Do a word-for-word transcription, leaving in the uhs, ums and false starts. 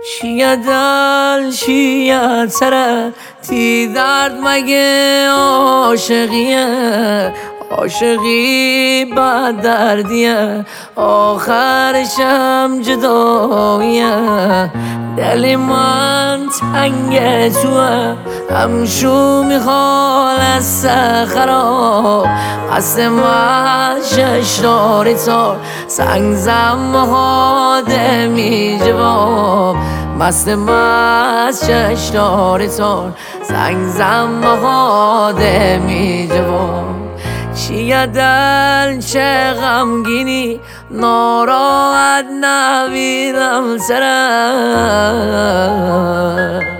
چیه دل چیه سره تی درد مگه عاشقیه عاشقی بعد دردیه آخرشم جداییه دل من تنگ توه همشو میخواد از خراب قصد من ششداری تار سنگ زم هاده می جواب مست مست ششداری تار سنگ زم هاده می جواب چیه دل چه غمگینی ناراحت نبیدم سرم